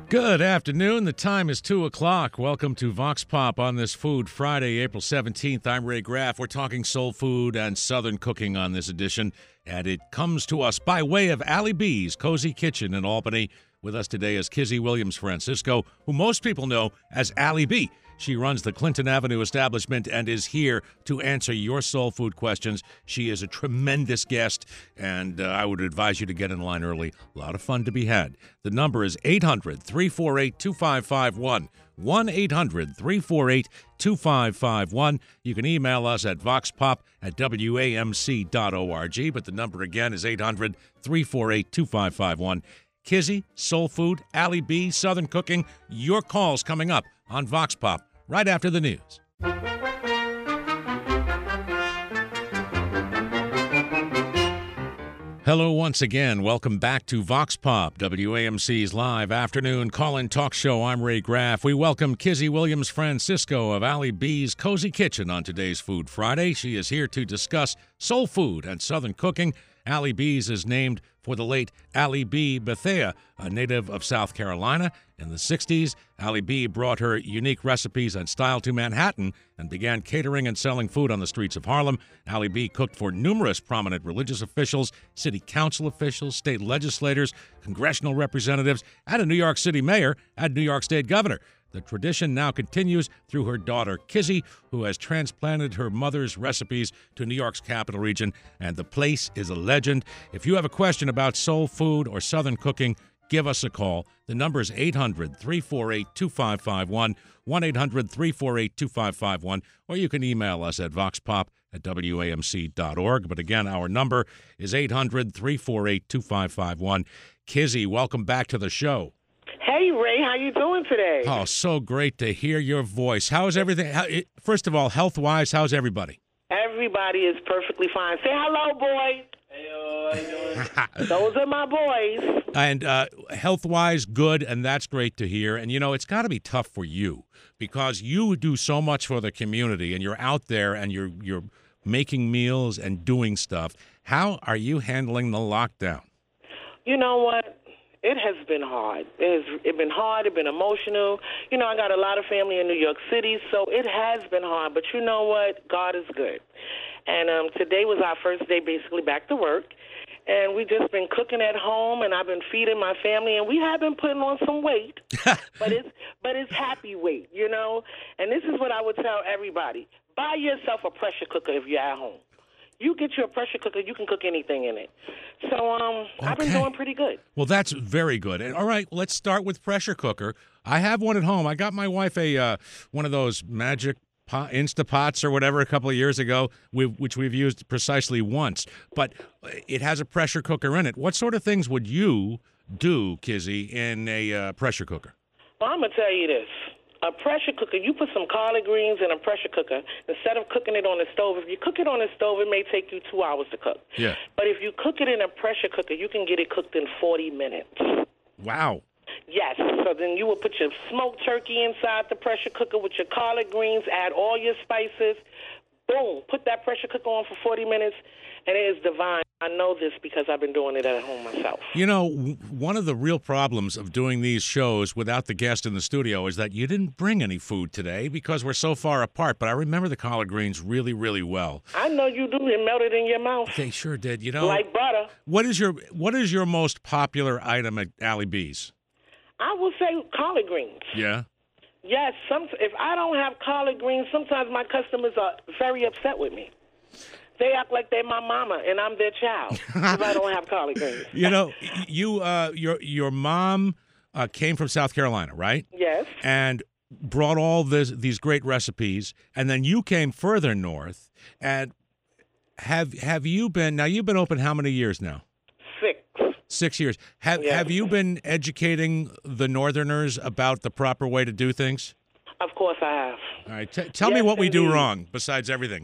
Good afternoon. The time is 2 o'clock. Welcome to Vox Pop on this Food Friday, April 17th. I'm Ray Graff. We're talking soul food and Southern cooking on this edition, and it comes to us by way of Allie B's Cozy Kitchen in Albany. With us today is Kizzy Williams Francisco, who most people know as Allie B. She runs the Clinton Avenue establishment and is here to answer your soul food questions. She is a tremendous guest, and I would advise you to get in line early. A lot of fun to be had. The number is 800-348-2551. 1-800-348-2551. You can email us at voxpop@wamc.org, but the number again is 800-348-2551. Kizzy, soul food, Allie B, Southern cooking, your calls coming up on Vox Pop right after the news. Hello once again. Welcome back to Vox Pop, WAMC's live afternoon call-in talk show. I'm Ray Graff. We welcome Kizzy Williams Francisco of Allie B's Cozy Kitchen on today's Food Friday. She is here to discuss soul food and Southern cooking. Allie B's is named for the late Allie B. Bethea, a native of South Carolina. In the 60s, Allie B. brought her unique recipes and style to Manhattan and began catering and selling food on the streets of Harlem. Allie B. cooked for numerous prominent religious officials, city council officials, state legislators, congressional representatives, and a New York City mayor and New York State governor. The tradition now continues through her daughter, Kizzy, who has transplanted her mother's recipes to New York's capital region, and the place is a legend. If you have a question about soul food or Southern cooking, give us a call. The number is 800-348-2551, 1-800-348-2551, or you can email us at voxpop@wamc.org. But again, our number is 800-348-2551. Kizzy, welcome back to the show. Hey, Ray, how you doing today? Oh, so great to hear your voice. How's everything? First of all, health-wise, how's everybody? Everybody is perfectly fine. Say hello, boy. Hey, how you doing? Those are my boys. And health-wise, good, and that's great to hear. And, you know, it's got to be tough for you because you do so much for the community, and you're out there, and you're making meals and doing stuff. How are you handling the lockdown? You know what? It has been hard. It's been hard. It's been emotional. You know, I got a lot of family in New York City, so it has been hard. But you know what? God is good. And today was our first day basically back to work. And we just been cooking at home, and I've been feeding my family, and we have been putting on some weight, but it's happy weight, you know. And this is what I would tell everybody: buy yourself a pressure cooker if you're at home. You get you a pressure cooker, you can cook anything in it. So I've been doing pretty good. Well, that's very good. And all right, let's start with pressure cooker. I have one at home. I got my wife a one of those magic Instapots or whatever a couple of years ago, which we've used precisely once. But it has a pressure cooker in it. What sort of things would you do, Kizzy, in a pressure cooker? Well, I'm going to tell you this. A pressure cooker, you put some collard greens in a pressure cooker instead of cooking it on the stove. If you cook it on the stove, it may take you 2 hours to cook. Yeah. But if you cook it in a pressure cooker, you can get it cooked in 40 minutes. Wow. Yes. So then you will put your smoked turkey inside the pressure cooker with your collard greens, add all your spices. Boom. Put that pressure cooker on for 40 minutes, and it is divine. I know this because I've been doing it at home myself. You know, one of the real problems of doing these shows without the guest in the studio is that you didn't bring any food today because we're so far apart. But I remember the collard greens really, really well. I know you do. It melted in your mouth. They sure did. You know, like butter. What is your most popular item at Allie B's? I would say collard greens. Yeah. Yes. If I don't have collard greens, sometimes my customers are very upset with me. They act like they're my mama and I'm their child if I don't have collard greens. You know, your mom came from South Carolina, right? Yes. And brought all these great recipes, and then you came further north. And have you been? Now you've been open how many years now? 6. 6 years. Have you been educating the Northerners about the proper way to do things? Of course I have. All right. Tell me what we do wrong besides everything.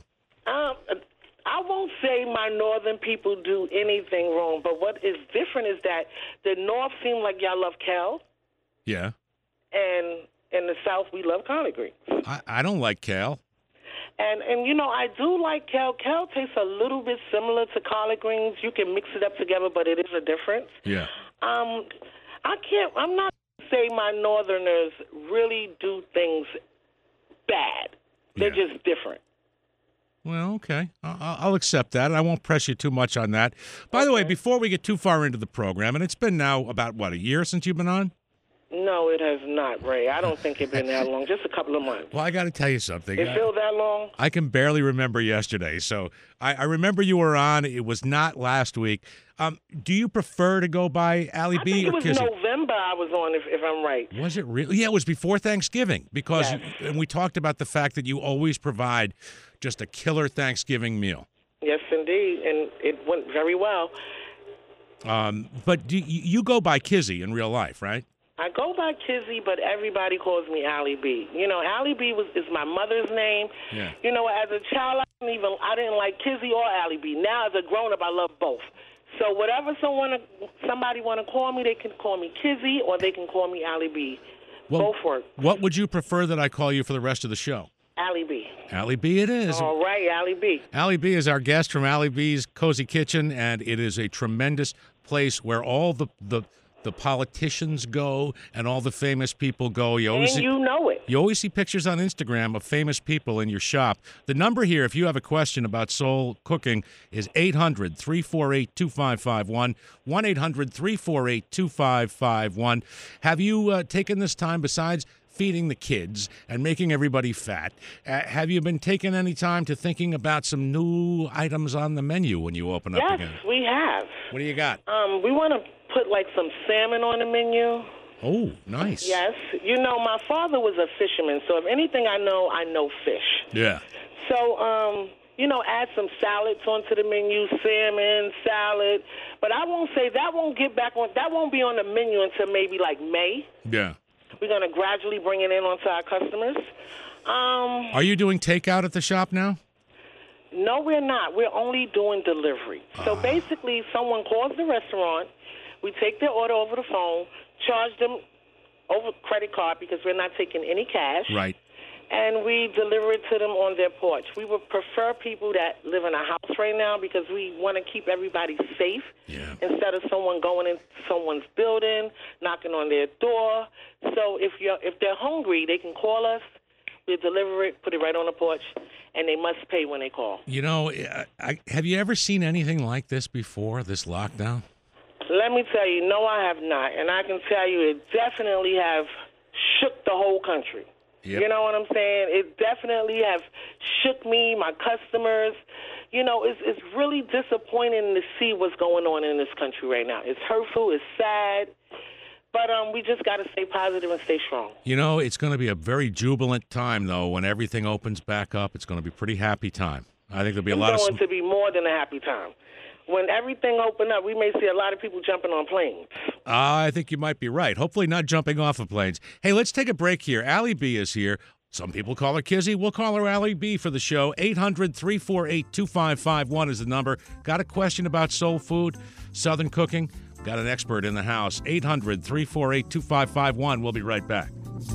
I won't say my northern people do anything wrong, but what is different is that the North seem like y'all love kale. Yeah. And in the South, we love collard greens. I don't like kale. And you know, I do like kale. Kale tastes a little bit similar to collard greens. You can mix it up together, but it is a difference. Yeah. I'm not say my Northerners really do things bad. They're just different. Well, okay. I'll accept that. I won't press you too much on that. By the way, before we get too far into the program, and it's been now about, a year since you've been on? No, it has not, Ray. I don't think it's been that long. Just a couple of months. Well, I got to tell you something. It feels that long? I can barely remember yesterday. So I remember you were on. It was not last week. Do you prefer to go by Allie B or Kizzy? I think it was November I was on, if I'm right. Was it really? Yeah, it was before Thanksgiving because and we talked about the fact that you always provide just a killer Thanksgiving meal. Yes, indeed, and it went very well. But you go by Kizzy in real life, right? I go by Kizzy, but everybody calls me Allie B. You know, Allie B is my mother's name. Yeah. You know, as a child, I didn't like Kizzy or Allie B. Now, as a grown-up, I love both. So whatever somebody want to call me, they can call me Kizzy or they can call me Allie B. Well, both work. What would you prefer that I call you for the rest of the show? Allie B. Allie B it is. All right, Allie B. Allie B is our guest from Allie B's Cozy Kitchen, and it is a tremendous place where all the politicians go and all the famous people go. You know it. You always see pictures on Instagram of famous people in your shop. The number here, if you have a question about soul cooking, is 800-348-2551, 1-800-348-2551. Have you taken this time, besides feeding the kids and making everybody fat, have you been taking any time to thinking about some new items on the menu when you open up again? Yes, we have. What do you got? We want to put like some salmon on the menu. Oh, nice. Yes. You know, my father was a fisherman, so if anything I know fish. Yeah. So, add some salads onto the menu, salmon, salad. But I won't say that won't be on the menu until maybe like May. Yeah. We're going to gradually bring it in onto our customers. Are you doing takeout at the shop now? No, we're not. We're only doing delivery. So basically, someone calls the restaurant. We take their order over the phone, charge them over credit card because we're not taking any cash. Right. And we deliver it to them on their porch. We would prefer people that live in a house right now because we want to keep everybody safe instead of someone going in someone's building, knocking on their door. So if they're hungry, they can call us. We'll deliver it, put it right on the porch, and they must pay when they call. You know, have you ever seen anything like this before, this lockdown? Let me tell you, no, I have not. And I can tell you it definitely have shook the whole country. Yep. You know what I'm saying? It definitely have shook me, my customers. You know, it's really disappointing to see what's going on in this country right now. It's hurtful, it's sad, but we just got to stay positive and stay strong. You know, it's going to be a very jubilant time, though, when everything opens back up. It's going to be a pretty happy time. I think there'll be a lot of... It's going to be more than a happy time. When everything open up, we may see a lot of people jumping on planes. I think you might be right. Hopefully not jumping off of planes. Hey, let's take a break here. Allie B is here. Some people call her Kizzy. We'll call her Allie B for the show. 800-348-2551 is the number. Got a question about soul food, Southern cooking? Got an expert in the house. 800-348-2551. We'll be right back.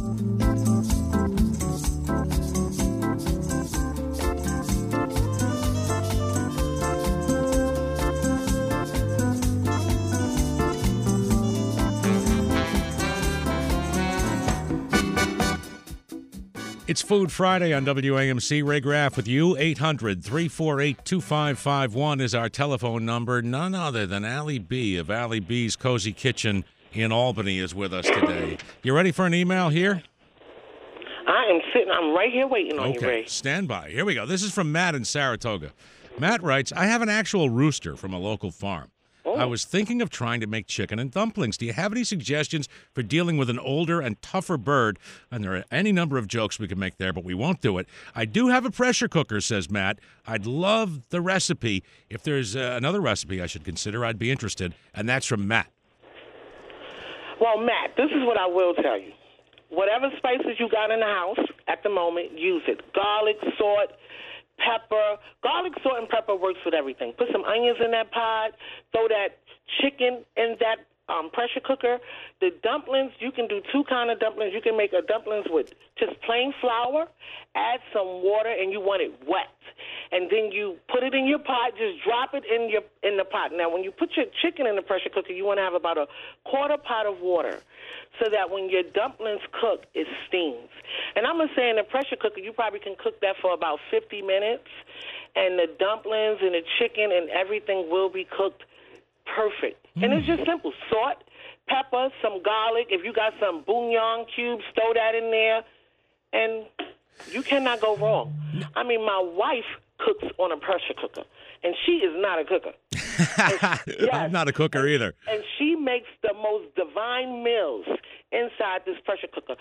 It's Food Friday on WAMC. Ray Graff with you. 800-348-2551 is our telephone number. None other than Allie B of Allie B's Cozy Kitchen in Albany is with us today. You ready for an email here? I'm right here waiting on you, Ray. Okay, stand by. Here we go. This is from Matt in Saratoga. Matt writes, I have an actual rooster from a local farm. I was thinking of trying to make chicken and dumplings. Do you have any suggestions for dealing with an older and tougher bird? And there are any number of jokes we can make there, but we won't do it. I do have a pressure cooker, says Matt. I'd love the recipe. If there's another recipe I should consider, I'd be interested. And that's from Matt. Well, Matt, this is what I will tell you. Whatever spices you got in the house at the moment, use it. Garlic, salt, pepper. Garlic, salt, and pepper works with everything. Put some onions in that pot. Throw that chicken in that pressure cooker. The dumplings, you can do two kind of dumplings. You can make a dumplings with just plain flour, add some water, and you want it wet. And then you put it in your pot, just drop it in the pot. Now, when you put your chicken in the pressure cooker, you want to have about a quarter pot of water so that when your dumplings cook, it steams. And I'm going to say in the pressure cooker, you probably can cook that for about 50 minutes, and the dumplings and the chicken and everything will be cooked perfect. And it's just simple. Salt, pepper, some garlic. If you got some bouillon cubes, throw that in there, and you cannot go wrong. I mean, my wife cooks on a pressure cooker, and she is not a cooker. Yes, I'm not a cooker either. And she makes the most divine meals inside this pressure cooker.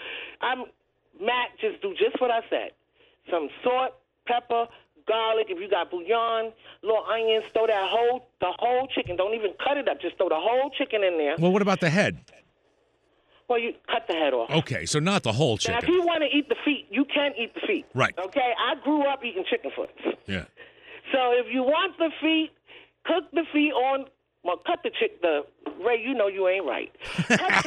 Matt, just do just what I said. Some salt, pepper, garlic. If you got bouillon, little onions, throw the whole chicken. Don't even cut it up. Just throw the whole chicken in there. Well, what about the head? Well, you cut the head off. Okay, so not the whole chicken. Now, if you want to eat the feet, you can eat the feet. Right. Okay? I grew up eating chicken foots. Yeah. So if you want the feet, cook the feet on. Well, cut the Ray, you know you ain't right. Cut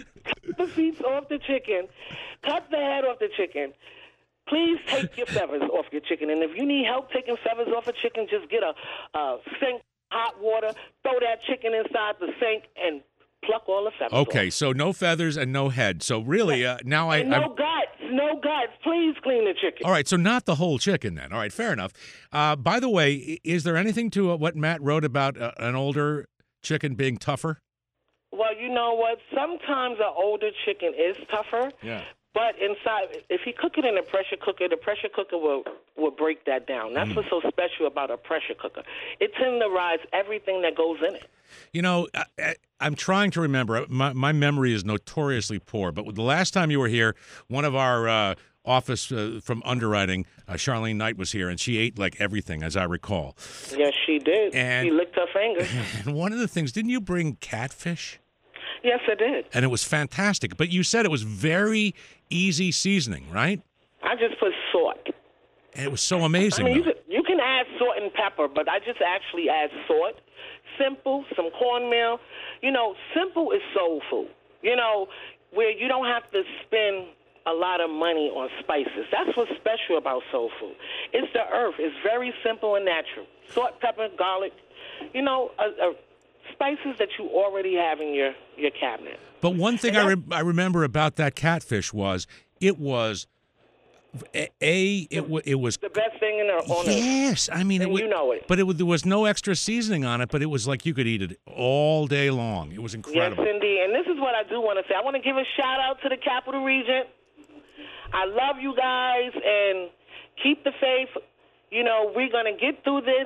the feet off the chicken. Cut the head off the chicken. Please take your feathers off your chicken. And if you need help taking feathers off a chicken, just get a sink, hot water, throw that chicken inside the sink, and pluck all the feathers Okay, off. so no feathers and no head. So really, now And no guts. Please clean the chicken. All right, so not the whole chicken then. All right, fair enough. By the way, is there anything to what Matt wrote about an older chicken being tougher? Well, you know what? Sometimes an older chicken is tougher. Yeah. But inside, if you cook it in the pressure cooker will break that down. That's what's so special about a pressure cooker. It tenderizes everything that goes in it. You know, I'm trying to remember. My memory is notoriously poor, but the last time you were here, one of our office from underwriting, Charlene Knight, was here, and she ate like everything, as I recall. Yes, she did. And she licked her fingers. And one of the things, didn't you bring catfish? Yes, I did. And it was fantastic. But you said it was very easy seasoning, right? I just put salt. And it was so amazing. I mean, you can add salt and pepper, but I just actually add salt, simple, some cornmeal. You know, simple is soul food. You know, where you don't have to spend a lot of money on spices. That's what's special about soul food. It's the earth. It's very simple and natural. Salt, pepper, garlic. You know, spices that you already have in your cabinet. But one thing I remember about that catfish was it was it was the best thing on earth. Yes, I mean you know it. But there was no extra seasoning on it. But it was like you could eat it all day long. It was incredible. Yes, indeed. And this is what I do want to say. I want to give a shout out to the Capital Region. I love you guys and keep the faith. You know, we're gonna get through this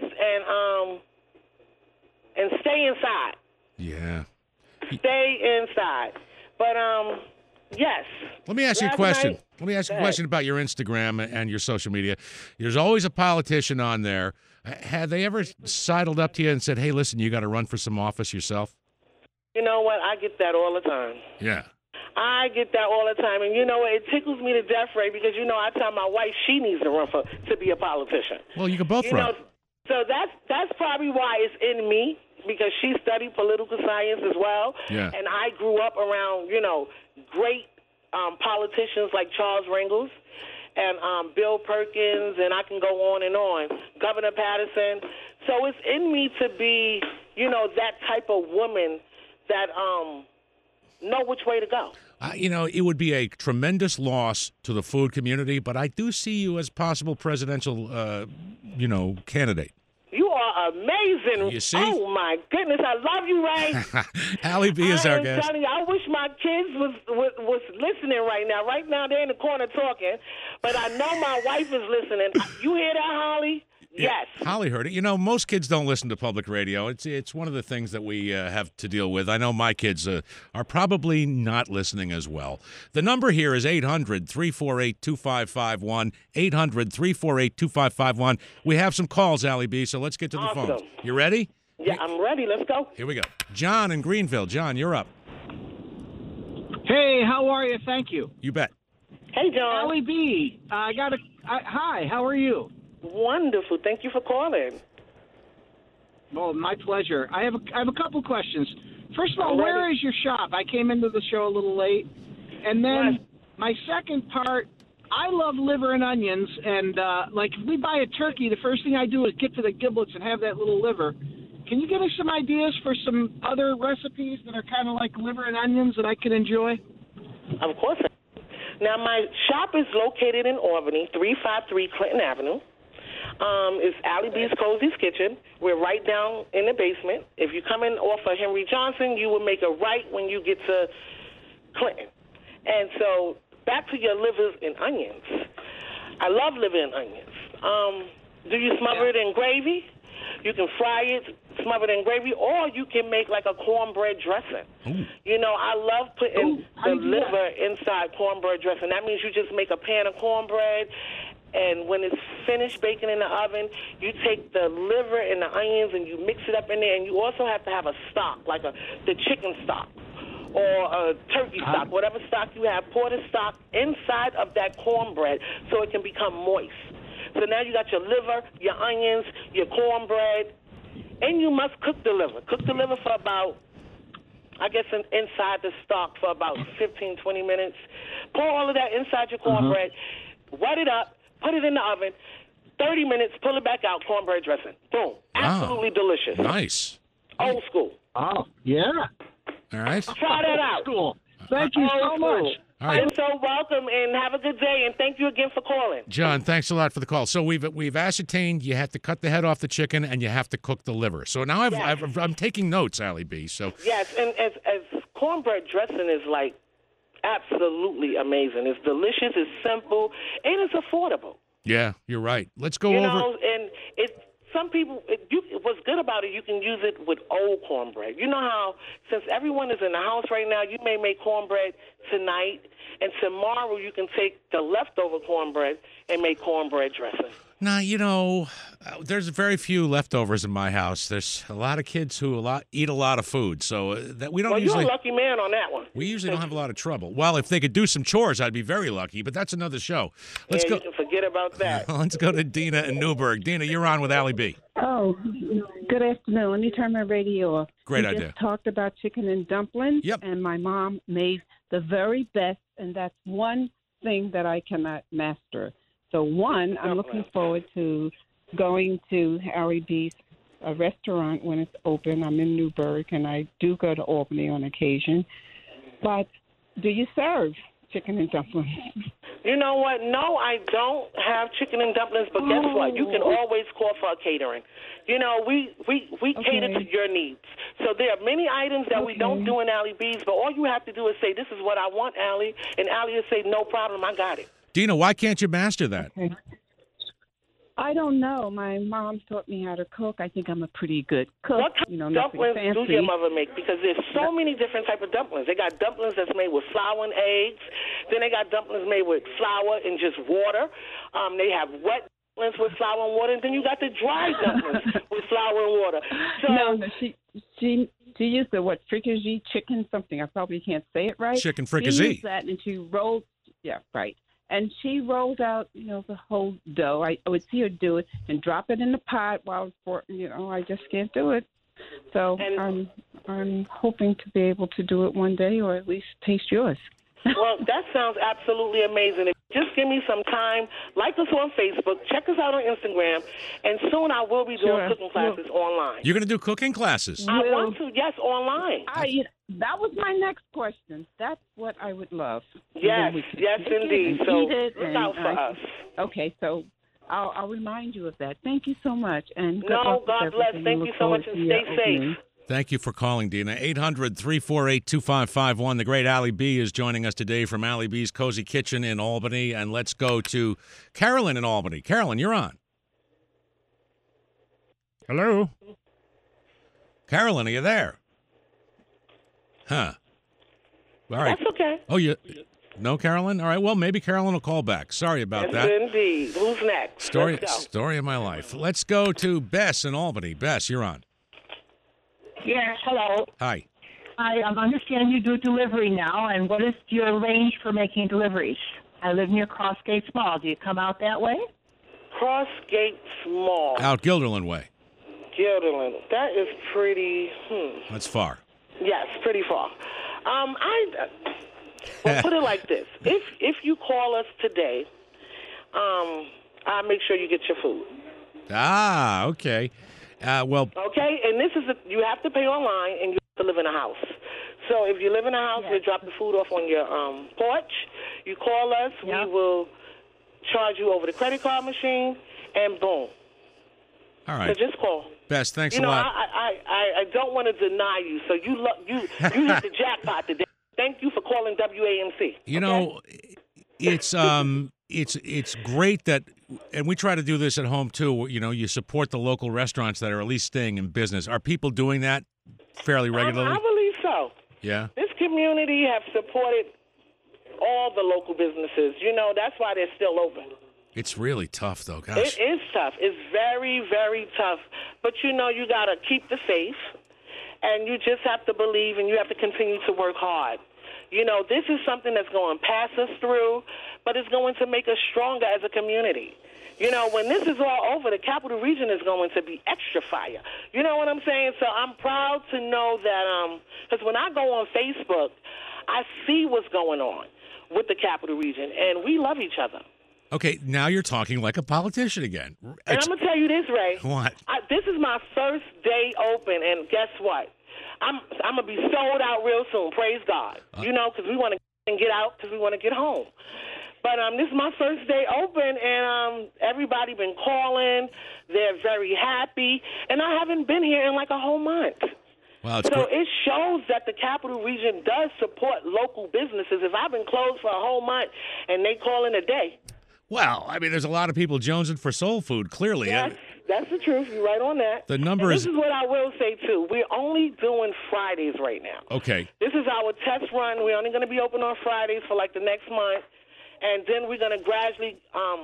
and stay inside. Yeah. Stay inside. But yes. Let me ask you a question. Let me ask you a question about your Instagram and your social media. There's always a politician on there. Have they ever sidled up to you and said, "Hey, listen, you got to run for some office yourself"? You know what? I get that all the time. Yeah. I get that all the time, and you know what? It tickles me to death, Ray, because you know I tell my wife she needs to run to be a politician. Well, you can both run. Know, so that's probably why it's in me, because she studied political science as well. Yeah. And I grew up around, you know, great politicians like Charles Ringles and Bill Perkins, and I can go on and on, Governor Patterson. So it's in me to be, you know, that type of woman that know which way to go. You know, it would be a tremendous loss to the food community, but I do see you as possible presidential, candidate. You are amazing. You see? Oh, my goodness. I love you, Ray. Allie B is our guest. Telling you, I wish my kids was listening right now. Right now, they're in the corner talking, but I know my wife is listening. You hear that, Holly? Yes. Holly heard it. You know, most kids don't listen to public radio. It's one of the things that we have to deal with. I know my kids are probably not listening as well. The number here is 800-348-2551, 800-348-2551. We have some calls, Allie B, so let's get to the phones. You ready? Yeah, I'm ready. Let's go. Here we go. John in Greenville. John, you're up. Hey, how are you? Thank you. You bet. Hey, John. Allie B, hi, how are you? Wonderful. Thank you for calling. Well, my pleasure. I have a couple questions. First of all, I'm ready. where is your shop? I came into the show a little late. And then my second part, I love liver and onions. And, like, if we buy a turkey, the first thing I do is get to the giblets and have that little liver. Can you give us some ideas for some other recipes that are kind of like liver and onions that I can enjoy? Of course. Now, my shop is located in Albany, 353 Clinton Avenue. It's Allie B's Cozy's Kitchen. We're right down in the basement. If you come in off of Henry Johnson, you will make a right when you get to Clinton. And so back to your livers and onions. I love liver and onions. Do you smother it in gravy? You can fry it, smother it in gravy, or you can make like a cornbread dressing. Ooh. You know, I love putting the liver inside cornbread dressing. That means you just make a pan of cornbread, and when it's finished baking in the oven, you take the liver and the onions and you mix it up in there, and you also have to have a stock, like the chicken stock or a turkey stock, whatever stock you have. Pour the stock inside of that cornbread so it can become moist. So now you got your liver, your onions, your cornbread, and you must cook the liver. Cook the liver for about, I guess, inside the stock for about 15, 20 minutes. Pour all of that inside your cornbread, wet it up, put it in the oven, 30 minutes, pull it back out, cornbread dressing. Boom. Absolutely delicious. Nice. Old school. Oh, yeah. All right. Try that out. Cool. Thank you so much. All right. You're so welcome, and have a good day, and thank you again for calling. John, thanks a lot for the call. So we've ascertained you have to cut the head off the chicken and you have to cook the liver. So now I'm taking notes, Allie B. So yes, and as cornbread dressing is like absolutely amazing. It's delicious, it's simple, and it's affordable. yeah, you're right. Let's go You over. know, and some people, what's good about it, you can use it with old cornbread. You know how, since everyone is in the house right now, you may make cornbread tonight, and tomorrow you can take the leftover cornbread and make cornbread dressing. Nah, you know, there's very few leftovers in my house. There's a lot of kids who eat a lot of food, so that we don't Well, usually. you're a lucky man on that one. We usually don't have a lot of trouble. Well, if they could do some chores, I'd be very lucky. But that's another show. Let's go. You can forget about that. Let's go to Dina in Newburgh. Dina, you're on with Allie B. Oh, good afternoon. Let me turn my radio off. Great we idea. Just talked about chicken and dumplings. Yep. And my mom made the very best, and that's one thing that I cannot master. So, I'm looking forward to going to Allie B's restaurant when it's open. I'm in Newburgh, and I do go to Albany on occasion. But do you serve chicken and dumplings? You know what? No, I don't have chicken and dumplings, but guess what? You can always call for a catering. You know, we cater to your needs. So there are many items that we don't do in Allie B's, but all you have to do is say, this is what I want, Allie, and Allie will say, no problem, I got it. Dina, why can't you master that? Okay. I don't know. My mom taught me how to cook. I think I'm a pretty good cook. What kind nothing of dumplings fancy. do your mother make? Because there's so many different type of dumplings. They got dumplings that's made with flour and eggs. Then they got dumplings made with flour and just water. They have wet dumplings with flour and water, and then you got the dry dumplings with flour and water. So No, she used the fricassee chicken something. I probably can't say it right. Chicken She fricassee. used that, and she rolled. Yeah, right. And she rolled out, the whole dough. I would see her do it and drop it in the pot while I just can't do it. So I'm hoping to be able to do it one day, or at least taste yours. Well, that sounds absolutely amazing. Just give me some time. Like us on Facebook. Check us out on Instagram. And soon I will be doing cooking classes online. You're going to do cooking classes? I want to, yes, online. That was my next question. That's what I would love. Yes, yes, indeed. So look out for us. Okay, so I'll remind you of that. Thank you so much. And good No, luck with God bless. everything. Thank you so much, and stay safe. Thank you for calling, Dina. 800-348-2551. The great Allie B is joining us today from Allie B's Cozy Kitchen in Albany. And let's go to Carolyn in Albany. Carolyn, you're on. Hello? Carolyn, are you there? Huh. All right. That's okay. Oh, no, Carolyn? All right, well, maybe Carolyn will call back. Sorry about Yes, that. indeed. Who's next? Let's go. Story of my life. Let's go to Bess in Albany. Bess, you're on. Yes, hello. Hi. I understand you do delivery now, and what is your range for making deliveries? I live near Crossgates Mall. Do you come out that way? Crossgates Mall. Out Guilderland Way. Guilderland. That is pretty, That's far. Yes, pretty far. Well, put it like this: if you call us today, I'll make sure you get your food. Ah, okay. Well, Okay, and this is you have to pay online, and you have to live in a house. So if you live in a house, you drop the food off on your porch. You call us, we will charge you over the credit card machine, and boom. all right. So just call. Bess, thanks You a know, lot. I don't want to deny you. So you hit the jackpot today. Thank you for calling WAMC. You know, it's great that, and we try to do this at home too. You know, you support the local restaurants that are at least staying in business. Are people doing that fairly regularly? I believe so. Yeah. This community have supported all the local businesses. You know, that's why they're still open. It's really tough, though, gosh. It is tough. It's very, very tough. But, you know, you got to keep the faith, and you just have to believe, and you have to continue to work hard. You know, this is something that's going to pass us through, but it's going to make us stronger as a community. You know, when this is all over, the Capital Region is going to be extra fire. You know what I'm saying? So I'm proud to know that, because when I go on Facebook, I see what's going on with the Capital Region, and we love each other. Okay, now you're talking like a politician again. And I'm going to tell you this, Ray. What? This is my first day open, and guess what? I'm going to be sold out real soon. Praise God. You know, because we want to get out because we want to get home. But this is my first day open, and everybody been calling. They're very happy. And I haven't been here in like a whole month. Wow, So it shows that the Capital Region does support local businesses. If I've been closed for a whole month and they call in a day. Well, I mean, there's a lot of people jonesing for soul food, clearly. Yes, that's the truth. You're right on that. The number and is... This is what I will say, too. We're only doing Fridays right now. Okay. This is our test run. We're only going to be open on Fridays for like the next month. And then we're going to gradually,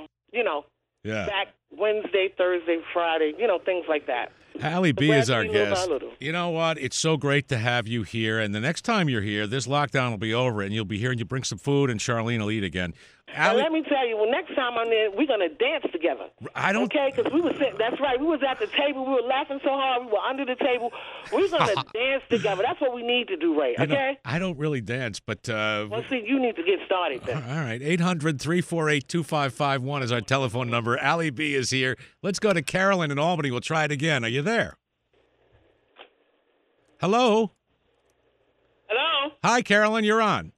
back Wednesday, Thursday, Friday, things like that. Allie B is our guest. Little. You know what? It's so great to have you here. And the next time you're here, this lockdown will be over, and you'll be here, and you bring some food, and Charlene will eat again. And let me tell you, next time I'm there, we're going to dance together. Okay? Because we were sitting, that's right, we was at the table. We were laughing so hard. We were under the table. We're going to dance together. That's what we need to do, Ray. Okay? I don't really dance, but... well, see, you need to get started then. All right. 800-348-2551 is our telephone number. Allie B is here. Let's go to Carolyn in Albany. We'll try it again. Are you there? Hello? Hello? Hi, Carolyn. You're on.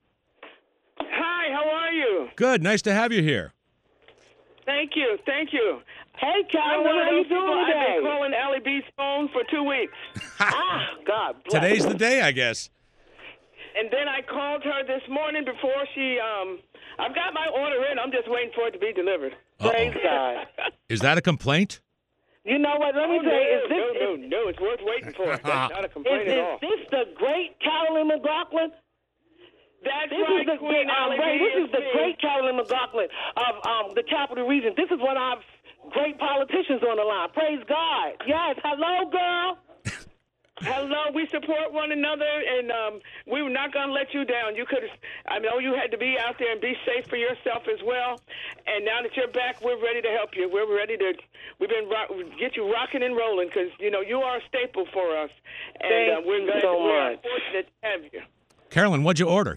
Hi, how are you? Good. Nice to have you here. Thank you. Hey, Carolyn, how you doing today? I've been calling Allie B's phone for 2 weeks. God bless. Today's the day, I guess. And then I called her this morning before she, I've got my order in. I'm just waiting for it to be delivered. Praise God. Is that a complaint? You know what? Let me say, no, it's worth waiting for. That's not a complaint at all. Is this the great Carolyn McLaughlin? That's right, Queen Allie B. This is the great Carolyn McLaughlin of the Capital Region. This is one of our great politicians on the line. Praise God. Yes. Hello, girl. Hello, we support one another, and we were not going to let you down. I know you had to be out there and be safe for yourself as well. And now that you're back, we're ready to help you. We've been get you rocking and rolling because you are a staple for us. And we're fortunate to have you. Carolyn, what'd you order?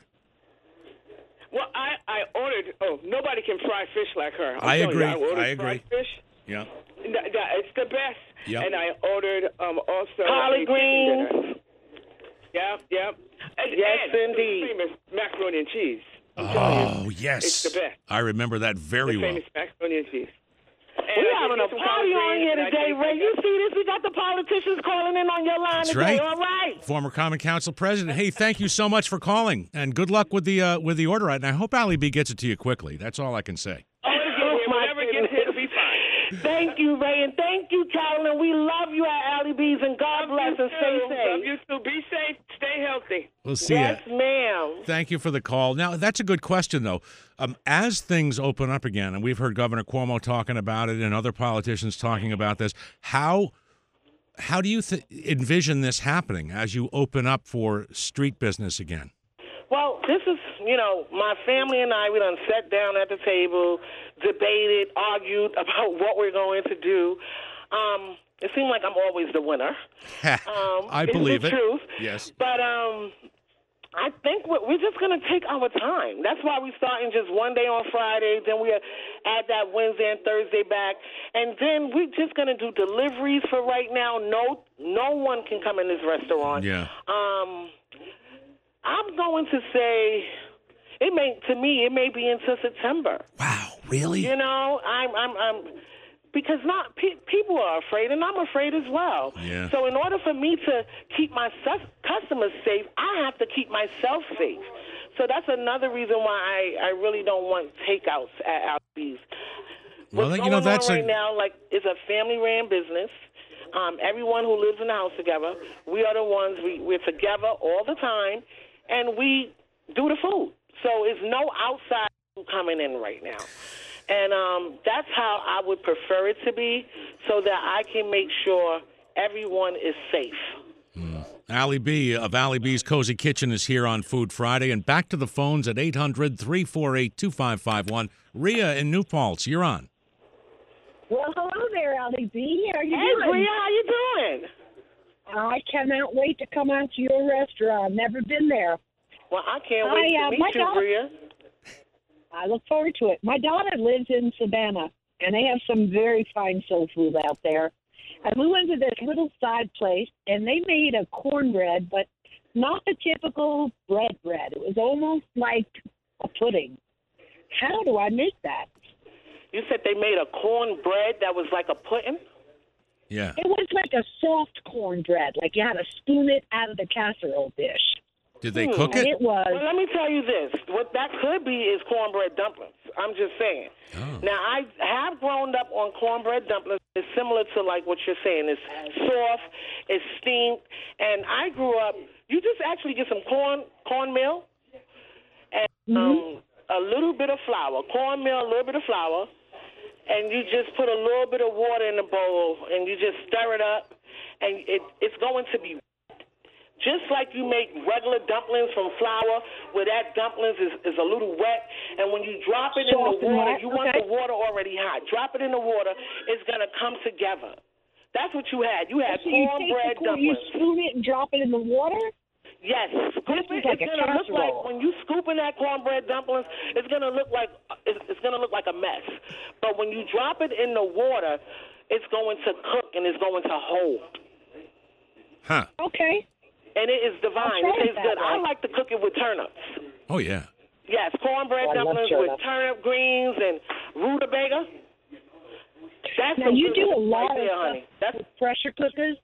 Well, I ordered. Oh, nobody can fry fish like her. I agree. I ordered I agree. fried fish. Yeah. It's the best. Yep. And I ordered also collard greens. Yep. Yes, and indeed. Famous macaroni and cheese. Oh, yes. It's the best. I remember that very well. Famous macaroni and cheese. We're having a party on here today, Ray. You see this? We got the politicians calling in on your line That's today. right. All right. Former Common Council president. Hey, thank you so much for calling, and good luck with the order. And I hope Allie B gets it to you quickly. That's all I can say. Whenever it gets here, it'll be fine. Thank you, Ray, and thank you, Carolyn. We love you at Allie B's, and God bless and stay safe. Love you too. Be safe. Stay healthy. We'll see Yes, ya. ma'am. Thank you for the call. Now, that's a good question, though. As things open up again, and we've heard Governor Cuomo talking about it and other politicians talking about this, how do you envision this happening as you open up for street business again? Well, this is, my family and I, we done sat down at the table, debated, argued about what we're going to do. It seems like I'm always the winner. I believe it's the it. truth. Yes. But think we're just going to take our time. That's why we're starting just one day on Friday, then we add that Wednesday and Thursday back, and then we're just going to do deliveries for right now. No one can come in this restaurant. Yeah. I'm going to say it may be into September. Wow, really? You know, I'm because people are afraid, and I'm afraid as well. Yeah. So in order for me to keep my customers safe, I have to keep myself safe. So that's another reason why I really don't want takeouts at Applebee's. Well, What's you know, going that's on right now, like, it's a family-ran business. Everyone who lives in the house together, we are the ones, we're together all the time, and we do the food. So it's no outside food coming in right now. And that's how I would prefer it to be, so that I can make sure everyone is safe. Allie B of Allie B's Cozy Kitchen is here on Food Friday. And back to the phones at 800-348-2551. Rhea in New Paltz, you're on. Well, hello there, Allie B. How are you Hey, doing? Bria, how you doing? I cannot wait to come out to your restaurant. Never been there. Well, I can't wait to meet you, Bria. I look forward to it. My daughter lives in Savannah, and they have some very fine soul food out there. And we went to this little side place, and they made a cornbread, but not the typical bread. It was almost like a pudding. How do I make that? You said they made a cornbread that was like a pudding? Yeah. It was like a soft cornbread, like you had to spoon it out of the casserole dish. Did they cook And it? it was. Well, let me tell you this. What that could be is cornbread dumplings. I'm just saying. Oh. Now, I have grown up on cornbread dumplings. It's similar to like what you're saying. It's soft, it's steamed, and I grew up, you just actually get some cornmeal and a little bit of flour. Cornmeal, a little bit of flour, and you just put a little bit of water in the bowl, and you just stir it up, and it's going to be just like you make regular dumplings from flour, where that dumplings is a little wet, and when you drop it in the water, you want the water already hot. Drop it in the water, it's going to come together. That's what you had. You had cornbread dumplings. You spoon it and drop it in the water? Yes, scoop it. Like it's going to look like, when you scoop in that cornbread dumplings, it's going to look like a mess. But when you drop it in the water, it's going to cook and it's going to hold. Huh. Okay. And it is divine. It tastes good. I like to cook it with turnips. Oh, yeah. Yes, cornbread dumplings with turnip greens and rutabaga. That's now, you do a lot right there, honey. That's with pressure cookers.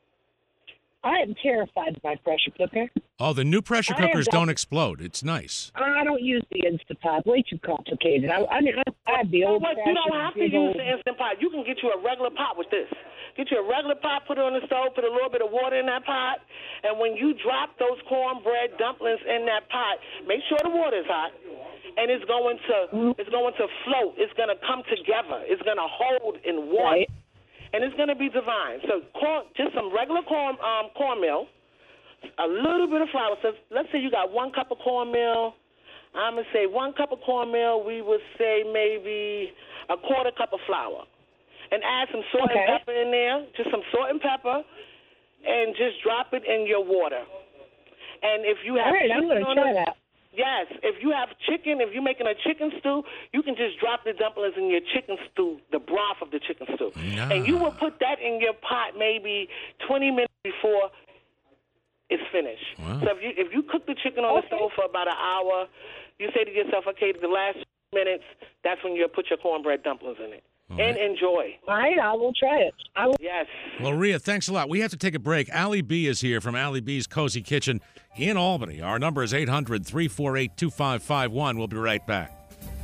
I am terrified of my pressure cooker. Oh, the new pressure cookers don't explode. It's nice. I don't use the Instant Pot. Way too complicated. I'd be old. You don't have to use the Instant Pot. You can get you a regular pot with this. Get you a regular pot, put it on the stove, put a little bit of water in that pot, and when you drop those cornbread dumplings in that pot, make sure the water is hot, and it's going to float. It's going to come together. It's going to hold in water, and it's going to be divine. So just some regular cornmeal, a little bit of flour. So let's say you got 1 cup of cornmeal. I'm going to say 1 cup of cornmeal. We would say maybe a 1/4 cup of flour. And add some salt and pepper in there, just some salt and pepper, and just drop it in your water. And if you have I'm going to try that. Yes, if you have chicken, if you're making a chicken stew, you can just drop the dumplings in your chicken stew, the broth of the chicken stew. Yeah. And you will put that in your pot maybe 20 minutes before it's finished. Wow. So if you cook the chicken on the stove for about an hour, you say to yourself, okay, the last minutes, that's when you'll put your cornbread dumplings in it. And enjoy. All right, I will try it. Yes. Well, Rhea, thanks a lot. We have to take a break. Allie B is here from Allie B's Cozy Kitchen in Albany. Our number is 800-348-2551. We'll be right back.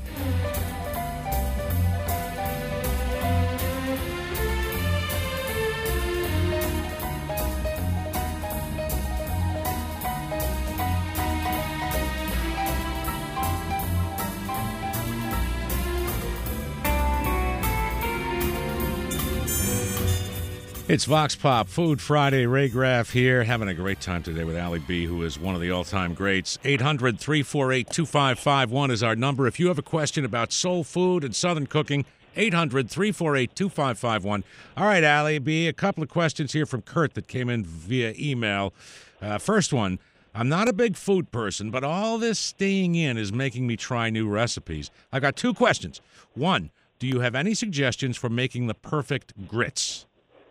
It's Vox Pop Food Friday. Ray Graff here, having a great time today with Allie B, who is one of the all-time greats. 800-348-2551 is our number. If you have a question about soul food and Southern cooking, 800-348-2551. All right, Allie B, a couple of questions here from Kurt that came in via email. First one, I'm not a big food person, but all this staying in is making me try new recipes. I've got 2 questions. 1, do you have any suggestions for making the perfect grits?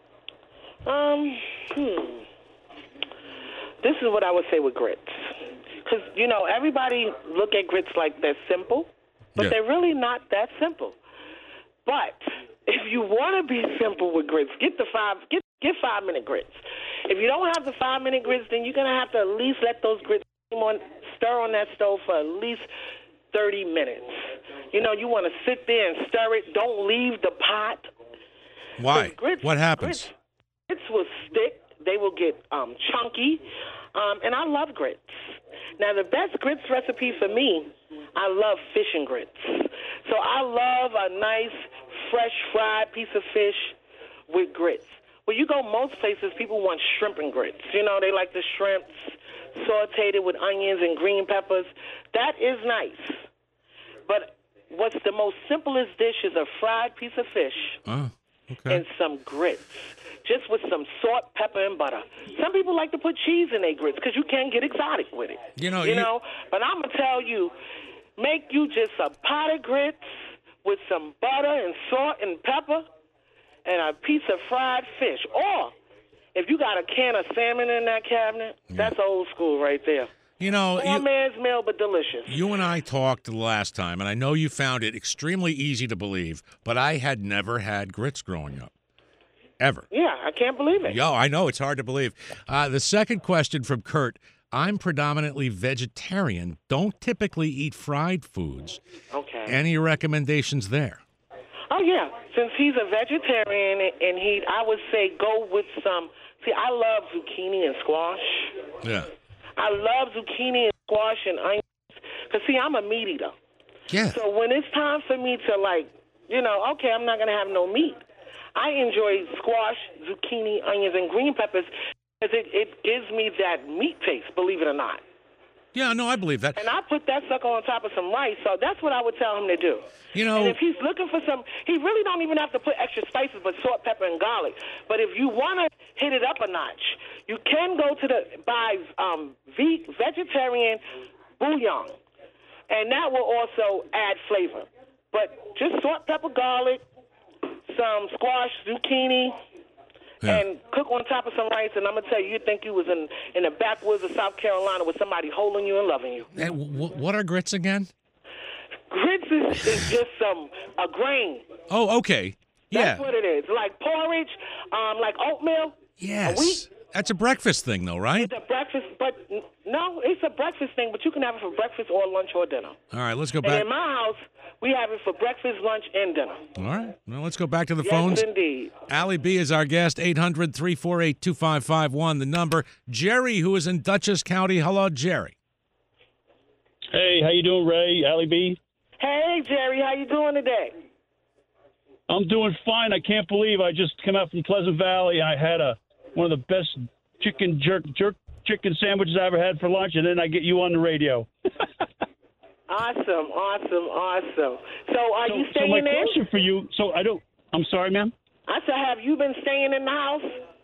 This is what I would say with grits. Because, everybody look at grits like they're simple, but they're really not that simple. But if you want to be simple with grits, get 5-minute grits. If you don't have the 5-minute grits, then you're going to have to at least let those grits stir on that stove for at least 30 minutes. You want to sit there and stir it. Don't leave the pot. Why? What happens? Grits will stick. They will get chunky. And I love grits. Now, the best grits recipe for me, I love fish and grits. So I love a nice, fresh, fried piece of fish with grits. When you go most places, people want shrimp and grits. They like the shrimps sauteed with onions and green peppers. That is nice. But what's the most simplest dish is a fried piece of fish and some grits, just with some salt, pepper, and butter. Some people like to put cheese in their grits because you can get exotic with it. But I'm going to tell you, make you just a pot of grits with some butter and salt and pepper and a piece of fried fish. Or if you got a can of salmon in that cabinet, that's old school right there. Poor man's meal, but delicious. You and I talked the last time, and I know you found it extremely easy to believe, but I had never had grits growing up. Ever. Yeah, I can't believe it. Yo, I know. It's hard to believe. The second question from Kurt. I'm predominantly vegetarian. Don't typically eat fried foods. Okay. Any recommendations there? Oh, yeah. Since he's a vegetarian, and I would say go with some. See, I love zucchini and squash. Yeah. I love zucchini and squash and onions. Because, see, I'm a meat eater. Yeah. So when it's time for me to, okay, I'm not going to have no meat, I enjoy squash, zucchini, onions, and green peppers because it gives me that meat taste, believe it or not. Yeah, no, I believe that. And I put that sucker on top of some rice, so that's what I would tell him to do. And if he's looking for some, he really don't even have to put extra spices, but salt, pepper, and garlic. But if you want to hit it up a notch, you can go to buy vegetarian bouillon, and that will also add flavor. But just salt, pepper, garlic, some squash, zucchini, and cook on top of some rice, and I'm going to tell you, you'd think you was in the backwoods of South Carolina with somebody holding you and loving you. What are grits again? Grits is just a grain. Oh, okay. Yeah. That's what it is. Like porridge, like oatmeal. Yes. That's a breakfast thing, though, right? It's a breakfast, but no, it's a breakfast thing, but you can have it for breakfast or lunch or dinner. All right, let's go back. And in my house, we have it for breakfast, lunch, and dinner. All right. Well, let's go back to the phones. Yes, indeed. Allie B is our guest, 800-348-2551, the number. Jerry, who is in Dutchess County. Hello, Jerry. Hey, how you doing, Ray? Allie B? Hey, Jerry, how you doing today? I'm doing fine. I can't believe I just came out from Pleasant Valley. I had one of the best chicken chicken sandwiches I ever had for lunch, and then I get you on the radio. Awesome. So are you staying my in? question for you, I'm sorry, ma'am? I said, have you been staying in the house?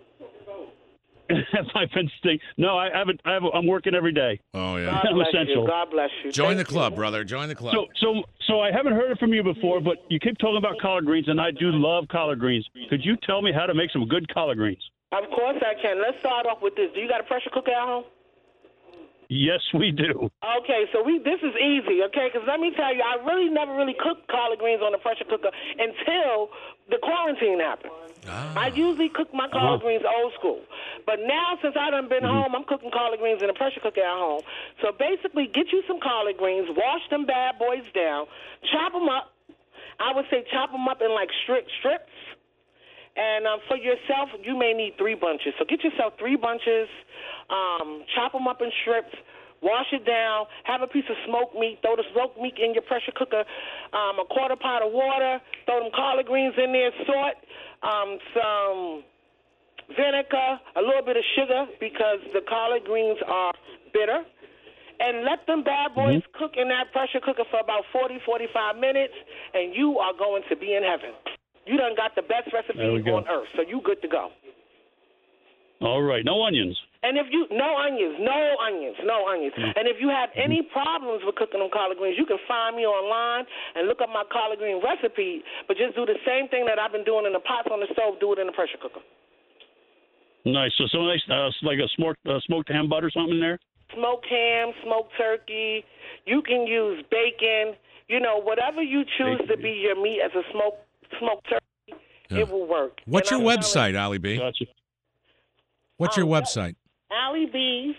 Have I been staying? No, I haven't. I'm working every day. Oh, yeah. God I'm bless essential. you. God bless you. Join the club, brother. Join the club. So I haven't heard it from you before, but you keep talking about collard greens, and I do love collard greens. Could you tell me how to make some good collard greens? Of course I can. Let's start off with this. Do you got a pressure cooker at home? Yes, we do. Okay, so this is easy, okay? Because let me tell you, I really never cooked collard greens on a pressure cooker until the quarantine happened. I usually cook my collard greens old school. But now, since I done been home, I'm cooking collard greens in a pressure cooker at home. So basically, get you some collard greens, wash them bad boys down, chop them up. I would say chop them up in like strips. And for yourself, you may need 3 bunches. So get yourself 3 bunches, chop them up in strips, wash it down, have a piece of smoked meat, throw the smoked meat in your pressure cooker, a quarter pot of water, throw them collard greens in there, salt, some vinegar, a little bit of sugar because the collard greens are bitter. And let them bad boys cook in that pressure cooker for about 40, 45 minutes, and you are going to be in heaven. You done got the best recipe on earth, so you good to go. All right. No onions. And if you no onions. And if you have any problems with cooking them collard greens, you can find me online and look up my collard green recipe. But just do the same thing that I've been doing in the pots on the stove. Do it in the pressure cooker. Nice. So nice, like a smoked ham butter or something in there. Smoked ham, smoked turkey. You can use bacon. You know, whatever you choose to be your meat as a smoked turkey, it will work. What's your website, Allie B? Gotcha. What's your website? Allie B.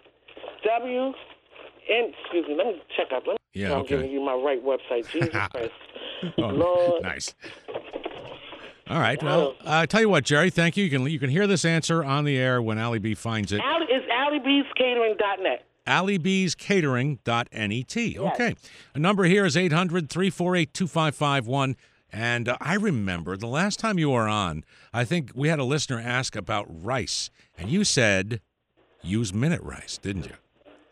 Excuse me, let me check up. I'm giving you my right website. Jesus Christ. Lord. Nice. All right. Well, I tell you what, Jerry, thank you. You can hear this answer on the air when Allie B finds it. It's AllieBeesCatering.net. AllieBeesCatering.net. Yes. Okay. The number here is 800-348-2551. And I remember the last time you were on, I think we had a listener ask about rice. And you said use minute rice, didn't you?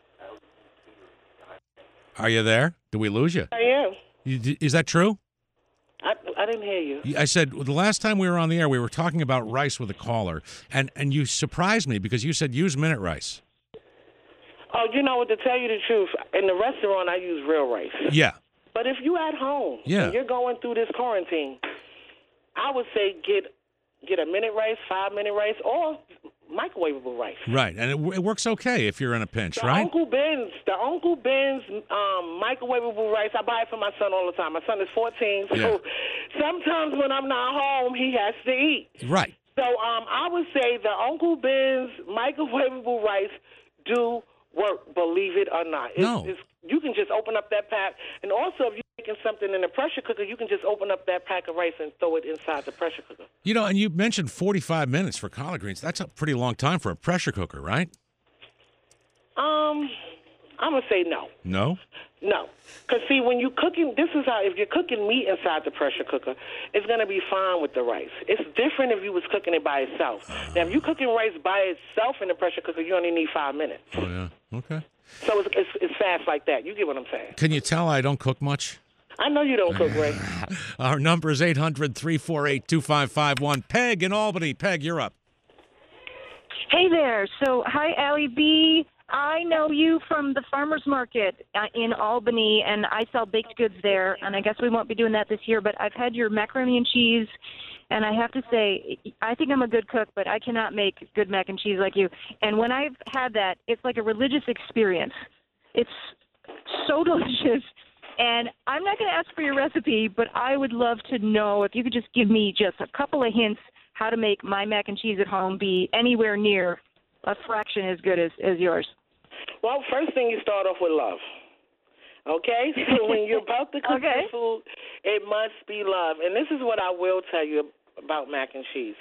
Are you there? Did we lose you? I am. Is that true? I didn't hear you. I said the last time we were on the air, we were talking about rice with a caller. And you surprised me because you said use minute rice. Oh, you know what? To tell you the truth, in the restaurant, I use real rice. Yeah. But if you at home and you're going through this quarantine, I would say get a minute rice, 5-minute rice, or microwavable rice. Right, and it works okay if you're in a pinch, right? The Uncle Ben's microwavable rice, I buy it for my son all the time. My son is 14, so sometimes when I'm not home, he has to eat. Right. So I would say the Uncle Ben's microwavable rice do work, believe it or not. You can just open up that pack. And also, if you're making something in a pressure cooker, you can just open up that pack of rice and throw it inside the pressure cooker. You know, and you mentioned 45 minutes for collard greens. That's a pretty long time for a pressure cooker, right? I'm going to say no. No? No. Because, see, when you're cooking, this is how, if you're cooking meat inside the pressure cooker, it's going to be fine with the rice. It's different if you was cooking it by itself. Now, if you're cooking rice by itself in the pressure cooker, you only need 5 minutes. Oh, yeah. Okay. So it's fast like that. You get what I'm saying? Can you tell I don't cook much? I know you don't cook, Ray. Our number is 800-348-2551. Peg in Albany. Peg, you're up. Hey there. So, hi, Allie B. I know you from the farmer's market in Albany, and I sell baked goods there, and I guess we won't be doing that this year, but I've had your macaroni and cheese, and I have to say, I think I'm a good cook, but I cannot make good mac and cheese like you. And when I've had that, it's like a religious experience. It's so delicious. And I'm not going to ask for your recipe, but I would love to know if you could just give me just a couple of hints how to make my mac and cheese at home be anywhere near a fraction as good as yours. Well, first thing, you start off with love. Okay? So when you're about to cook your food, it must be love. And this is what I will tell you about mac and cheese.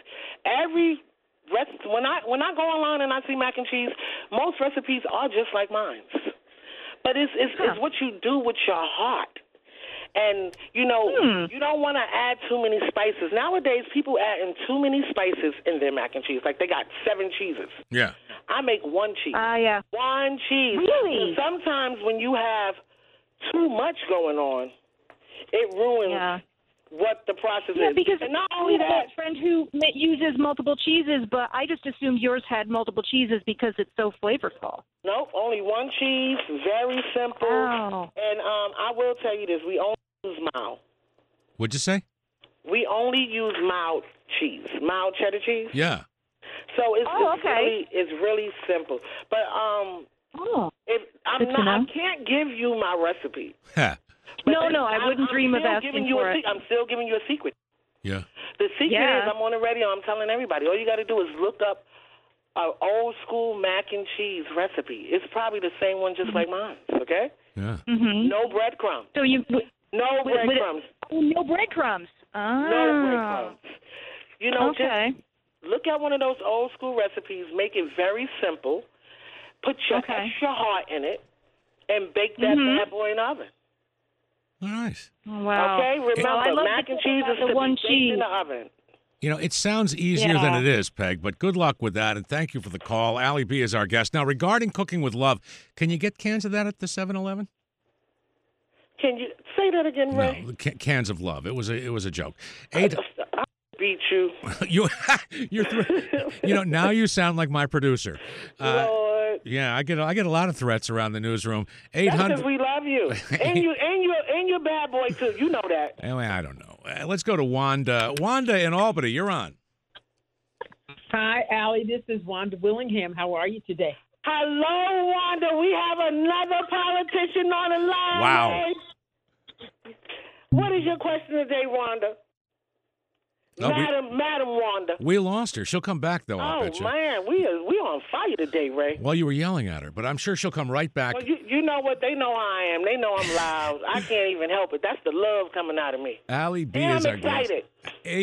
When I go online and I see mac and cheese, most recipes are just like mine. But it's what you do with your heart. And, you know, you don't want to add too many spices. Nowadays, people add in too many spices in their mac and cheese. Like they got 7 cheeses. Yeah. I make 1 cheese. Yeah. 1 cheese. Really? So sometimes when you have too much going on, it ruins what the process is. Because and not only that, I have a friend who uses multiple cheeses, but I just assumed yours had multiple cheeses because it's so flavorful. No, only 1 cheese, very simple. Wow. And I will tell you this, we only use mild. What'd you say? We only use mild cheese, mild cheddar cheese. Yeah. So it's really simple. But I can't give you my recipe. No, I wouldn't dream of asking for it. I'm still giving you a secret. Yeah. The secret is I'm on the radio. I'm telling everybody. All you got to do is look up an old school mac and cheese recipe. It's probably the same one just like mine. Okay? Yeah. Mm-hmm. No breadcrumbs. So no breadcrumbs. No breadcrumbs. No breadcrumbs. You know, just look at one of those old school recipes. Make it very simple. Put your extra heart in it, and bake that bad boy in the oven. All right. Wow. Okay, remember, mac and cheese is to be baked in the oven. You know, it sounds easier than it is, Peg, but good luck with that, and thank you for the call. Allie B is our guest. Now, regarding cooking with love, can you get cans of that at the 7-Eleven? Can you say that again, Ray? No, cans of love. It was a joke. beat you. Now you sound like my producer. Lord. Yeah, I get a lot of threats around the newsroom. 800. That's because we love you, and you're bad boy too. You know that. Anyway, I don't know. Let's go to Wanda. Wanda in Albany, you're on. Hi, Allie. This is Wanda Willingham. How are you today? Hello, Wanda. We have another politician on the line. Wow. What is your question today, Wanda? Madam Wanda. We lost her. She'll come back, though, I'll bet you. Man, we on fire today, Ray. Well, you were yelling at her, but I'm sure she'll come right back. Well, you know what? They know how I am. They know I'm loud. I can't even help it. That's the love coming out of me. Allie B and is I'm our guest. excited.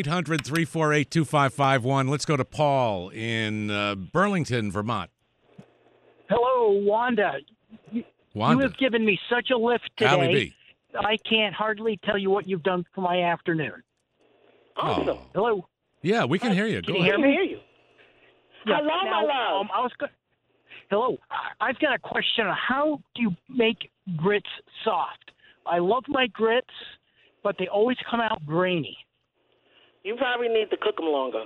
800-348-2551. Let's go to Paul in Burlington, Vermont. Hello, Wanda. You have given me such a lift today. Allie B. I can't hardly tell you what you've done for my afternoon. Awesome. Oh. Hello. Yeah, we can hear you. Can Go you ahead. hear me? I can hear you. Yeah. Hello, Now, my love. Hello. I've got a question. How do you make grits soft? I love my grits, but they always come out grainy. You probably need to cook them longer.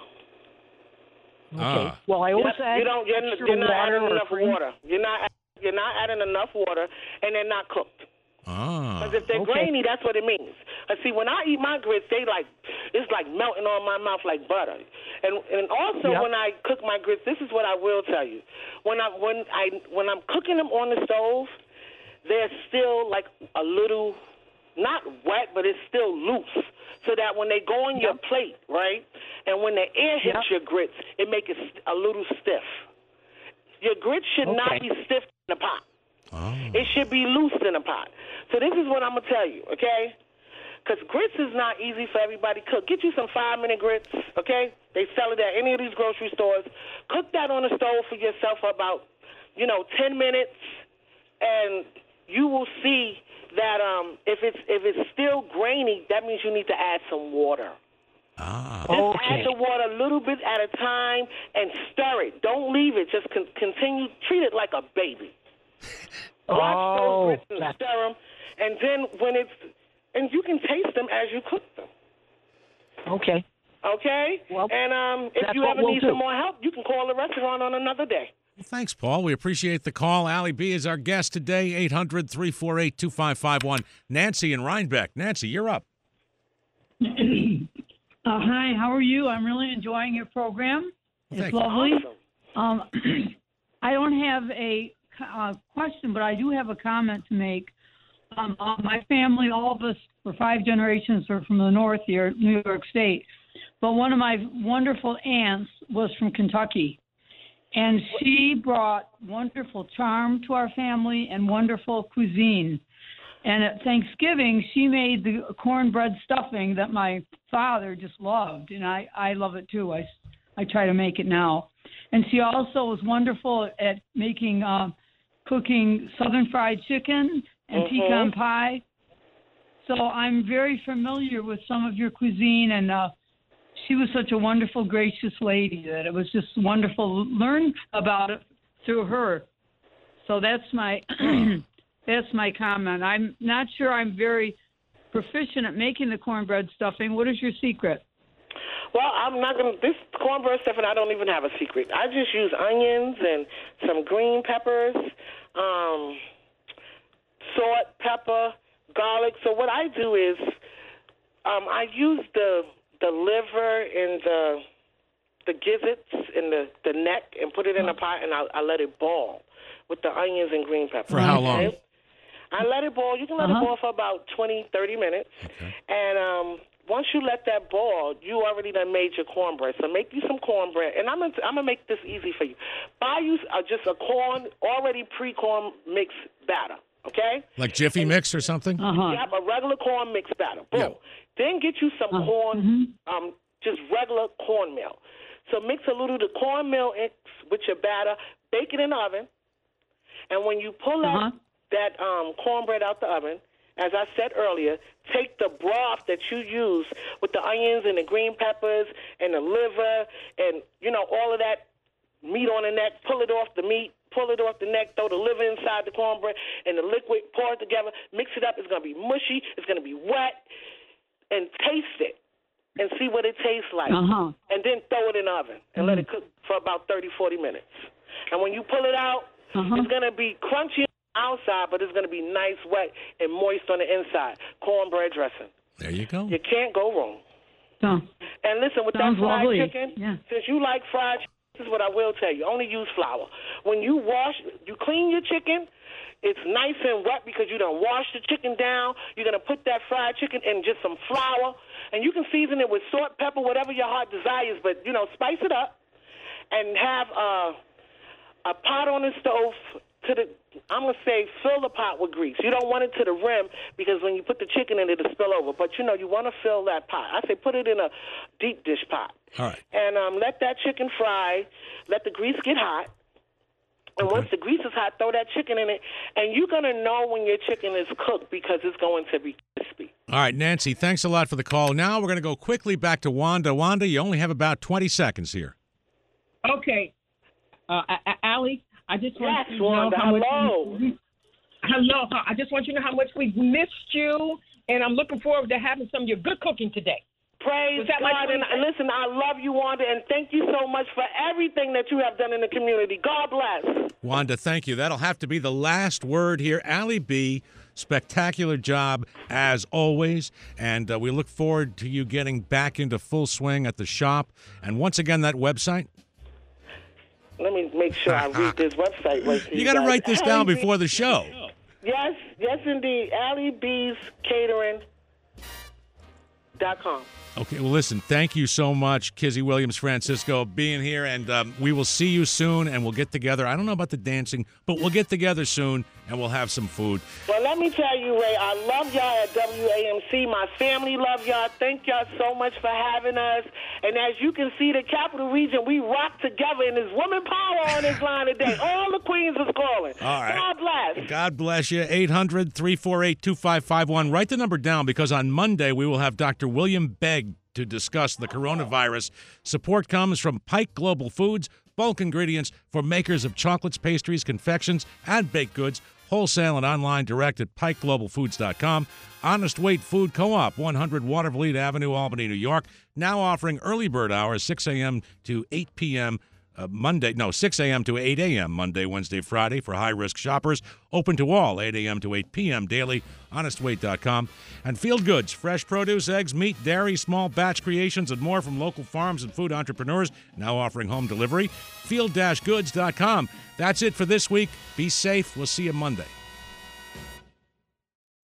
Okay. Well, I always add you're not adding enough cream. water. You're not adding enough water, and they're not cooked. Because if they're grainy, that's what it means. See, when I eat my grits, it's like melting on my mouth like butter. And also when I cook my grits, this is what I will tell you. When I'm cooking them on the stove, they're still like a little, not wet, but it's still loose. So that when they go on your plate, right, and when the air hits your grits, it makes it a little stiff. Your grits should not be stiff in the pot. Oh. It should be loose in a pot. So this is what I'm going to tell you, okay? Because grits is not easy for everybody to cook. Get you some 5-minute grits, okay? They sell it at any of these grocery stores. Cook that on the stove for yourself for about, 10 minutes, and you will see that if it's still grainy, that means you need to add some water. Just add the water a little bit at a time and stir it. Don't leave it. Just continue. Treat it like a baby. Watch those grits and stir them, and then and you can taste them as you cook them. Okay. Okay? Well, and if you ever need some more help, you can call the restaurant on another day. Well, thanks, Paul. We appreciate the call. Allie B is our guest today, 800-348-2551. Nancy in Rhinebeck. Nancy, you're up. Hi, how are you? I'm really enjoying your program. It's lovely. Awesome. I don't have a question, but I do have a comment to make. My family, all of us, for 5 generations, are from the north here, New York State. But one of my wonderful aunts was from Kentucky. And she brought wonderful charm to our family and wonderful cuisine. And at Thanksgiving, she made the cornbread stuffing that my father just loved. And I love it, too. I try to make it now. And she also was wonderful at making cooking southern fried chicken and pecan pie. So I'm very familiar with some of your cuisine, and she was such a wonderful, gracious lady that it was just wonderful to learn about it through her. So that's my that's my comment. I'm not sure I'm very proficient at making the cornbread stuffing. What is your secret? Well, I'm not going to, this cornbread stuffing, I don't even have a secret. I just use onions and some green peppers, salt, pepper, garlic. So what I do is I use the liver and the gizzards and the neck and put it in a pot, and I let it boil with the onions and green peppers. For how long? I let it boil. You can let it boil for about 20, 30 minutes. Okay. And once you let that boil, you already done made your cornbread. So make you some cornbread. And I'm gonna make this easy for you. Buy you just a already pre-corn mix batter, okay? Like Jiffy Mix or something? Yep, a regular corn mix batter. Boom. Yep. Then get you some corn, just regular cornmeal. So mix a little of the cornmeal with your batter, bake it in the oven, and when you pull that cornbread out the oven, as I said earlier, take the broth that you use with the onions and the green peppers and the liver and, all of that meat on the neck, pull it off the meat, pull it off the neck, throw the liver inside the cornbread and the liquid, pour it together, mix it up. It's going to be mushy. It's going to be wet. And taste it. and see what it tastes like. Uh-huh. And then throw it in the oven and let it cook for about 30, 40 minutes. And when you pull it out, it's going to be crunchy on the outside, but it's going to be nice, wet, and moist on the inside. Cornbread dressing. There you go. You can't go wrong. So, and listen, with that sounds fried lovely. chicken, Yeah. since you like fried chicken, this is what I will tell you. Only use flour. When you clean your chicken, it's nice and wet because you done wash the chicken down. You're going to put that fried chicken in just some flour, and you can season it with salt, pepper, whatever your heart desires, but, spice it up and have a pot on the stove I'm going to say fill the pot with grease. You don't want it to the rim because when you put the chicken in, it'll spill over. But, you want to fill that pot. I say put it in a deep dish pot. All right. And let that chicken fry. Let the grease get hot. And once the grease is hot, throw that chicken in it. And you're going to know when your chicken is cooked because it's going to be crispy. All right, Nancy, thanks a lot for the call. Now we're going to go quickly back to Wanda. Wanda, you only have about 20 seconds here. Okay. Allie, I just want you to know Wanda, how much hello. I just want you to know how much we've missed you, and I'm looking forward to having some of your good cooking today. Praise God. And listen, I love you, Wanda, and thank you so much for everything that you have done in the community. God bless. Wanda, thank you. That'll have to be the last word here. Allie B., spectacular job as always, and we look forward to you getting back into full swing at the shop. And once again, that website? Let me make sure I read this website. You got to write this down before the show. Yes, indeed. AllieB'sCatering.com. Okay, well, listen, thank you so much, Kizzy Williams Francisco, being here, and we will see you soon, and we'll get together. I don't know about the dancing, but we'll get together soon, and we'll have some food. Well, let me tell you, Ray, I love y'all at WAMC. My family love y'all. Thank y'all so much for having us. And as you can see, the Capital Region, we rock together, and there's woman power on this line today. All the queens is calling. All right. God bless. God bless you. 800-348-2551. Write the number down because on Monday we will have Dr. William Begg to discuss the coronavirus. Support comes from Pike Global Foods, bulk ingredients for makers of chocolates, pastries, confections, and baked goods, wholesale and online direct at pikeglobalfoods.com. Honest Weight Food Co-op, 100 Watervliet Avenue, Albany, New York, now offering early bird hours, 6 a.m. to 8 p.m. 6 a.m. to 8 a.m. Monday, Wednesday, Friday for high-risk shoppers. Open to all, 8 a.m. to 8 p.m. daily, honestweight.com. And Field Goods, fresh produce, eggs, meat, dairy, small batch creations, and more from local farms and food entrepreneurs, now offering home delivery. Field-goods.com. That's it for this week. Be safe. We'll see you Monday.